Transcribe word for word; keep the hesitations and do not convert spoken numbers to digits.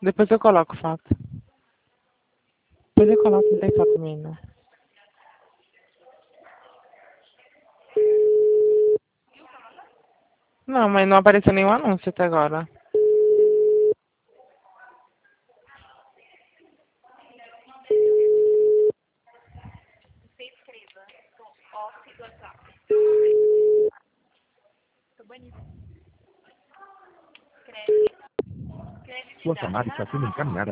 Depois eu coloco foto. Depois eu coloco, não tem foto minha, não. Não, mas não apareceu nenhum anúncio até agora. Sua chamada está sendo encaminhada